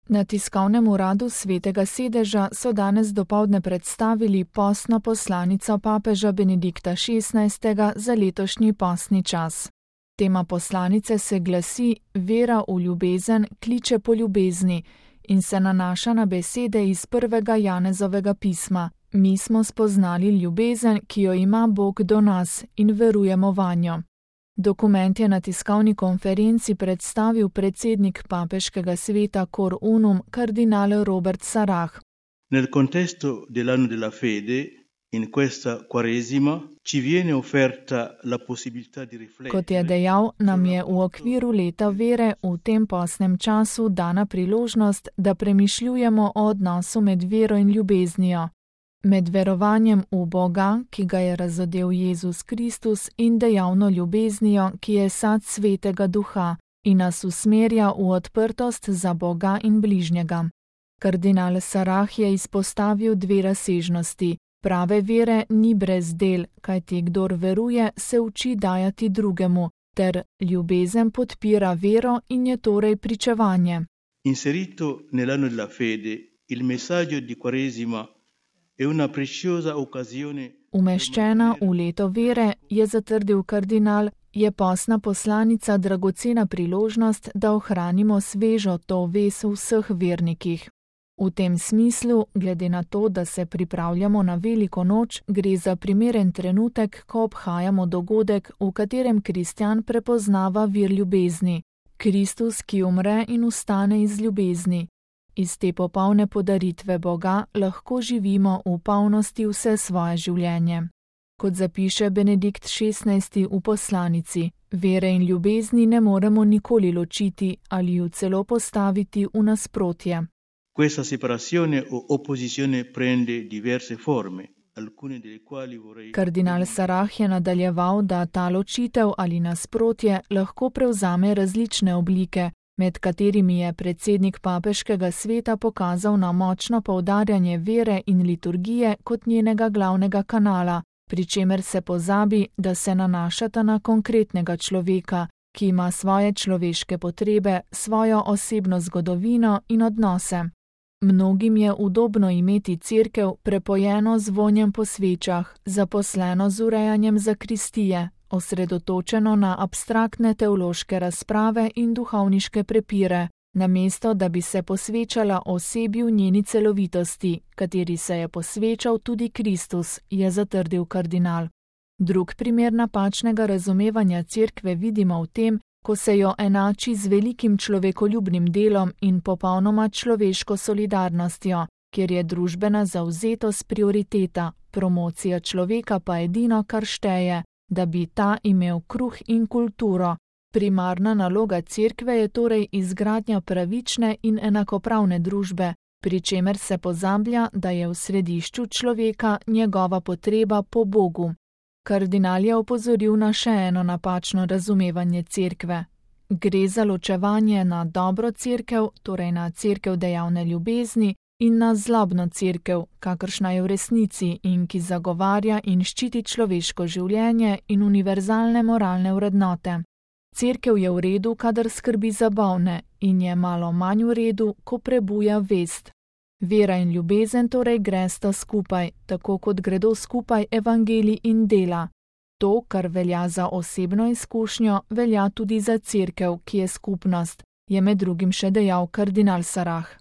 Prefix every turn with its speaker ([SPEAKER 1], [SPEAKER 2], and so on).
[SPEAKER 1] Na tiskovnem uradu Svetega sedeža so danes dopoldne predstavili postno poslanico papeža Benedikta XVI. Za letošnji postni čas. Tema poslanice se glasi Vera v ljubezen kliče po ljubezni in se nanaša na besede iz 1. Janezovega pisma. Mi smo spoznali ljubezen, ki jo ima Bog do nas in verujemo vanjo. Dokument je na tiskovni konferenci predstavil predsednik papeškega sveta Cor Unum kardinal Robert Sarah.
[SPEAKER 2] Nel contesto dell'anno della fede, in questa Quaresima, ci viene offerta la possibilità di riflettere.
[SPEAKER 1] Kot je dejal, nam je v okviru leta vere v tem postnem času dana priložnost, da premišljujemo o odnosu med vero in ljubeznijo. Med verovanjem v Boga, ki ga je razodel Jezus Kristus, in dejavno ljubeznijo, ki je sad Svetega Duha in nas usmerja v odprtost za Boga in bližnjega. Kardinal Sarah je izpostavil dve razsežnosti. Prave vere ni brez del, kajti kdor veruje, se uči dajati drugemu, ter ljubezen podpira vero in je torej pričevanje.
[SPEAKER 2] Inserito nell'anno della fede, il messaggio di Quaresima è una preziosa occasione.
[SPEAKER 1] Umeščena v leto vere, je zatrdil kardinal, je postna poslanica dragocena priložnost, da ohranimo svežo to vez v vseh vernikih. V tem smislu, glede na to, da se pripravljamo na veliko noč, gre za primeren trenutek, ko obhajamo dogodek, v katerem kristjan prepoznava vir ljubezni. Kristus, ki umre in vstane iz ljubezni. Iz te popolne podaritve Boga lahko živimo v polnosti vse svoje življenje. Kot zapiše Benedikt XVI. V poslanici, vere in ljubezni ne moremo nikoli ločiti ali ju celo postaviti v nasprotje.
[SPEAKER 2] Questa separazione o opposizione prende diverse forme, alcune delle quali vorrei.
[SPEAKER 1] Kardinal Sarah je nadaljeval, da ta ločitev ali nasprotje lahko prevzame različne oblike, med katerimi je predsednik papeškega sveta pokazal na močno poudarjanje vere in liturgije kot njenega glavnega kanala, pri čemer se pozabi, da se nanašata na konkretnega človeka, ki ima svoje človeške potrebe, svojo osebno zgodovino in odnose. Mnogim je udobno imeti cerkev prepojeno z vonjem po svečah, zaposleno z urejanjem zakristije, osredotočeno na abstraktne teološke razprave in duhovniške prepire, namesto da bi se posvečala osebi v njeni celovitosti, kateri se je posvečal tudi Kristus, je zatrdil kardinal. Drug primer napačnega razumevanja cerkve vidimo v tem, ko se jo enači z velikim človekoljubnim delom in popolnoma človeško solidarnostjo, kjer je družbena zavzetost prioriteta, promocija človeka pa edino, kar šteje, da bi ta imel kruh in kulturo. Primarna naloga cerkve je torej izgradnja pravične in enakopravne družbe, pri čemer se pozablja, da je v središču človeka njegova potreba po Bogu. Kardinal je opozoril na še eno napačno razumevanje cerkve. Gre za ločevanje na dobro cerkev, torej na cerkev dejavne ljubezni, in na zlobno cerkev, kakršna je v resnici in ki zagovarja in ščiti človeško življenje in univerzalne moralne vrednote. Cerkev je v redu, kadar skrbi za bolne, in je malo manj v redu, ko prebuja vest. Vera in ljubezen torej gresta skupaj, tako kot gredo skupaj evangelij in dela. To, kar velja za osebno izkušnjo, velja tudi za cerkev, ki je skupnost, je med drugim še dejal kardinal Sarah.